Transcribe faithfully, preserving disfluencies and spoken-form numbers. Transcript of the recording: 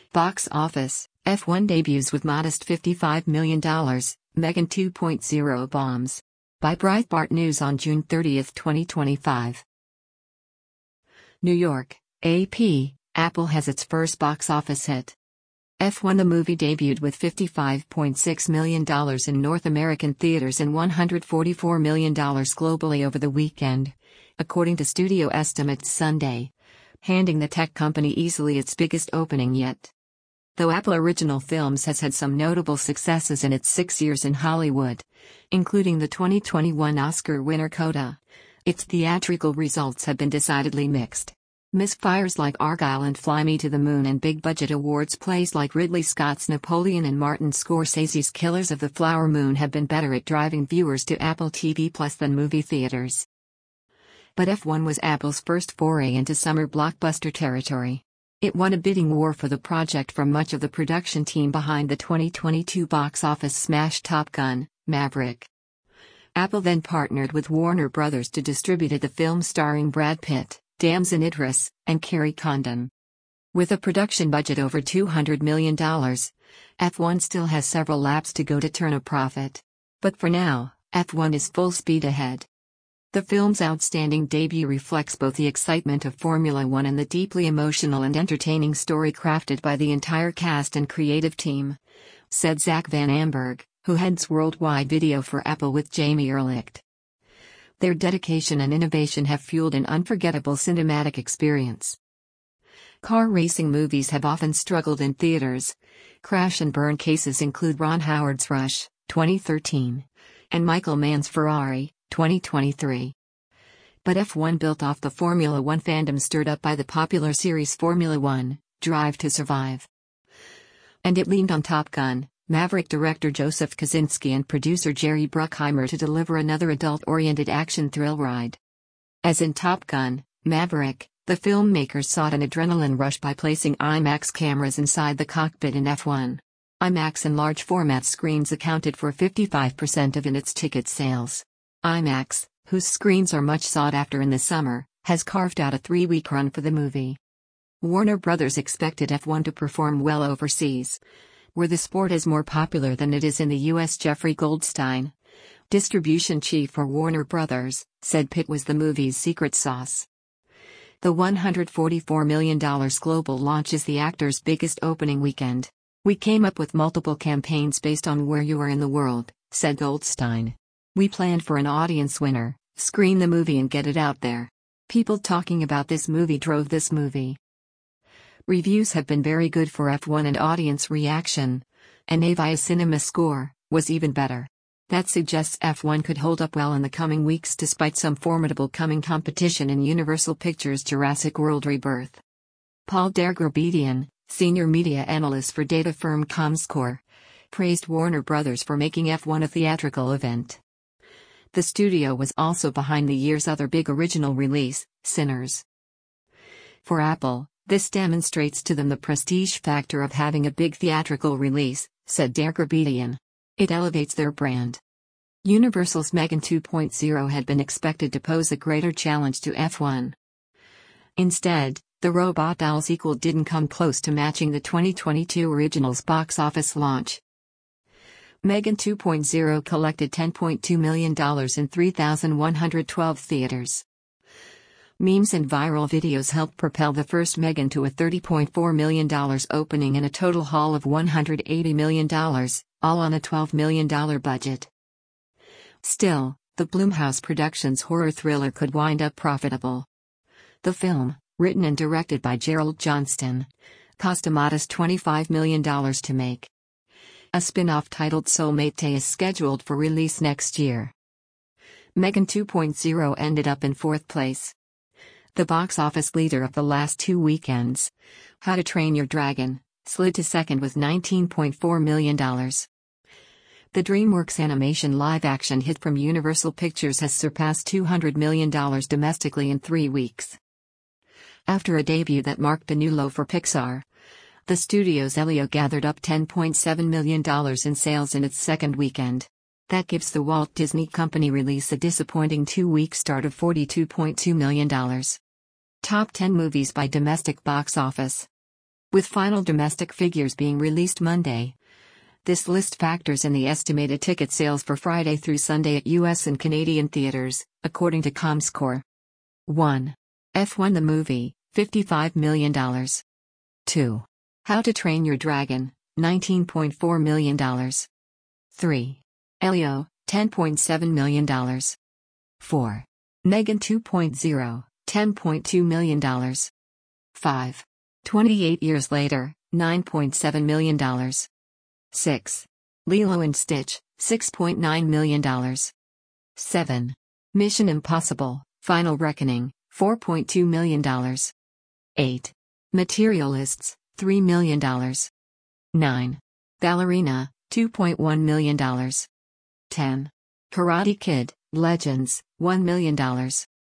Box office, F one debuts with modest fifty-five million dollars, Megan two point oh bombs. By Breitbart News on June thirtieth, twenty twenty-five. New York, A P, Apple has its first box office hit. F one The movie debuted with fifty-five point six million dollars in North American theaters and one hundred forty-four million dollars globally over the weekend, according to studio estimates Sunday, handing the tech company easily its biggest opening yet. Though Apple Original Films has had some notable successes in its six years in Hollywood, including the twenty twenty-one Oscar winner Coda, its theatrical results have been decidedly mixed. Misfires like Argylle and Fly Me to the Moon and big-budget awards plays like Ridley Scott's Napoleon and Martin Scorsese's Killers of the Flower Moon have been better at driving viewers to Apple T V Plus than movie theaters. But F one was Apple's first foray into summer blockbuster territory. It won a bidding war for the project from much of the production team behind the twenty twenty-two box office smash Top Gun: Maverick. Apple then partnered with Warner Brothers to distribute the film starring Brad Pitt, Damson Idris, and Kerry Condon. With a production budget over two hundred million dollars, F one still has several laps to go to turn a profit. But for now, F one is full speed ahead. The film's outstanding debut reflects both the excitement of Formula One and the deeply emotional and entertaining story crafted by the entire cast and creative team, said Zach Van Amberg, who heads worldwide video for Apple with Jamie Ehrlicht. Their dedication and innovation have fueled an unforgettable cinematic experience. Car racing movies have often struggled in theaters. Crash and burn cases include Ron Howard's Rush, twenty thirteen, and Michael Mann's Ferrari, twenty twenty-three. But F one built off the Formula One fandom stirred up by the popular series Formula One, Drive to Survive. And it leaned on Top Gun: Maverick director Joseph Kosinski and producer Jerry Bruckheimer to deliver another adult-oriented action thrill ride. As in Top Gun: Maverick, the filmmakers sought an adrenaline rush by placing IMAX cameras inside the cockpit in F one. IMAX and large format screens accounted for fifty-five percent of its ticket sales. IMAX, whose screens are much sought after in the summer, has carved out a three-week run for the movie. Warner Brothers expected F one to perform well overseas, where the sport is more popular than it is in the U S Jeffrey Goldstein, distribution chief for Warner Brothers, said Pitt was the movie's secret sauce. The one hundred forty-four million dollars global launch is the actor's biggest opening weekend. We came up with multiple campaigns based on where you are in the world, said Goldstein. We planned for an audience winner, screen the movie and get it out there. People talking about this movie drove this movie. Reviews have been very good for F one and audience reaction. An Avia Cinema score was even better. That suggests F one could hold up well in the coming weeks despite some formidable coming competition in Universal Pictures' Jurassic World Rebirth. Paul Dergarabedian, senior media analyst for data firm Comscore, praised Warner Brothers for making F one a theatrical event. The studio was also behind the year's other big original release, Sinners. For Apple, this demonstrates to them the prestige factor of having a big theatrical release, said Dergarabedian. It elevates their brand. Universal's Megan two point oh had been expected to pose a greater challenge to F one. Instead, the robot doll sequel didn't come close to matching the twenty twenty-two original's box office launch. Megan two point oh collected ten point two million dollars in three thousand one hundred twelve theaters. Memes and viral videos helped propel the first Megan to a thirty point four million dollars opening and a total haul of one hundred eighty million dollars, all on a twelve million dollars budget. Still, the Blumhouse Productions horror thriller could wind up profitable. The film, written and directed by Gerald Johnston, cost a modest twenty-five million dollars to make. A spin-off titled Soulmate is scheduled for release next year. Megan two point oh ended up in fourth place. The box office leader of the last two weekends, How to Train Your Dragon, slid to second with nineteen point four million dollars. The DreamWorks animation live-action hit from Universal Pictures has surpassed two hundred million dollars domestically in three weeks. After a debut that marked a new low for Pixar, the studio's Elio gathered up ten point seven million dollars in sales in its second weekend. That gives the Walt Disney Company release a disappointing two-week start of forty-two point two million dollars. Top ten movies by domestic box office. with final domestic figures being released Monday. This list factors in the estimated ticket sales for Friday through Sunday at U S and Canadian theaters, according to Comscore. one. F one the movie, fifty-five million dollars. two. How to Train Your Dragon, nineteen point four million dollars. three. Elio, ten point seven million dollars. four. Megan two point oh, ten point two million dollars. five. twenty-eight Years Later, nine point seven million dollars. six. Lilo and Stitch, six point nine million dollars. seven. Mission Impossible, Final Reckoning, four point two million dollars. eight. Materialists, three million dollars. nine. Ballerina, two point one million dollars. ten. Karate Kid, Legends, one million dollars.